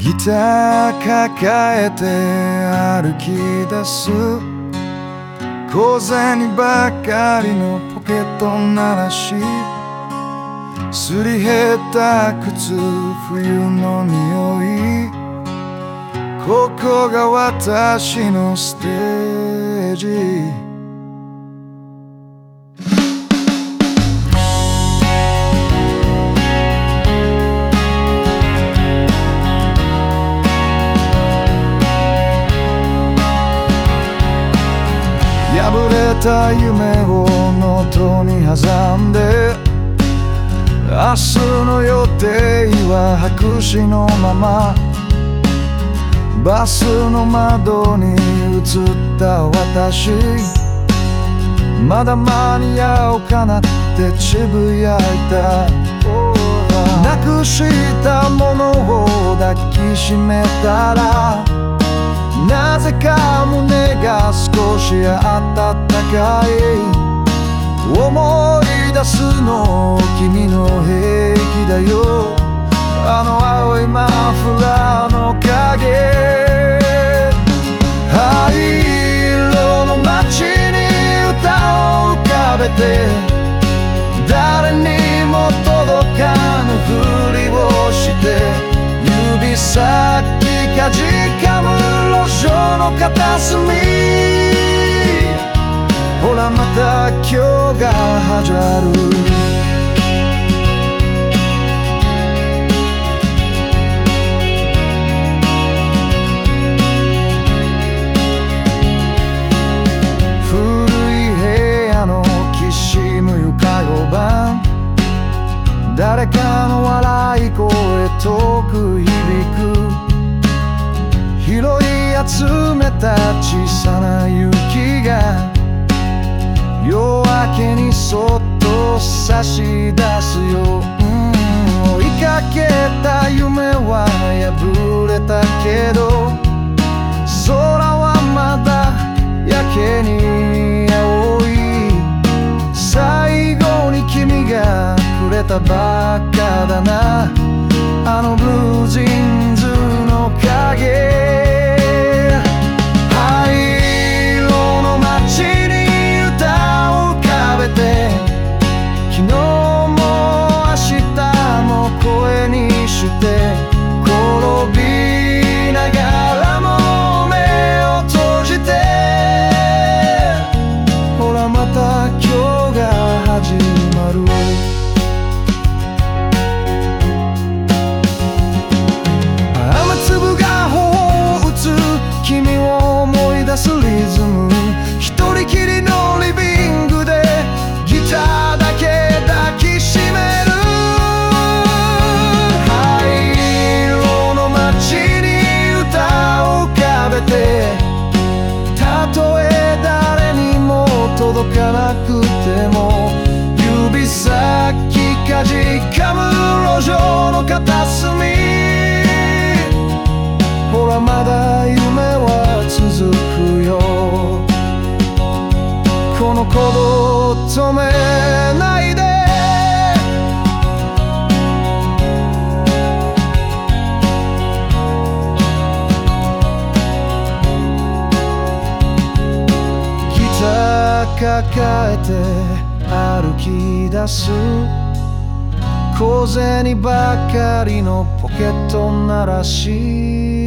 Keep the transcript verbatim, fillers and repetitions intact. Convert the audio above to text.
ギター抱えて歩き出す、小銭ばかりのポケット鳴らし、すり減った靴、冬の匂い、ここが私のステージ。破れた夢をノートに挟んで、明日の予定は白紙のまま、バスの窓に映った私、まだ間に合うかなってつぶやいた。なくしたものを抱きしめたら、なぜか胸が少し温かい。思い出すの君の平気だよ、あの青いマフラーの影。灰色の街に歌を浮かべて、誰にも届かぬふりをして、指先かじかむ路上の片隅、ほらまた今日が始まる。古い部屋のきしむ床用板、誰かの笑い声遠く響く、拾い集めた小さな雪が夜明けにそっと差し出すよ、うん、追いかけた夢は破れたけど、空はまだやけに青い。最後に君がくれたばっかだな、あのブルージーンズの影。昨日も明日も声にして転びながらも目を閉じて、ほらまた今日が始まる。雨粒が頬を打つ君を思い出すリズム、一人きりのリビングでギターだけ抱きしめる。灰色の街に歌を浮かべて、たとえ誰にも届かなくても、指先かじかむ路上の片隅、ほらまだ夢は続くよ、この鼓動止めないで。ギター抱えて歩き出す、小銭ばかりのポケット鳴らし、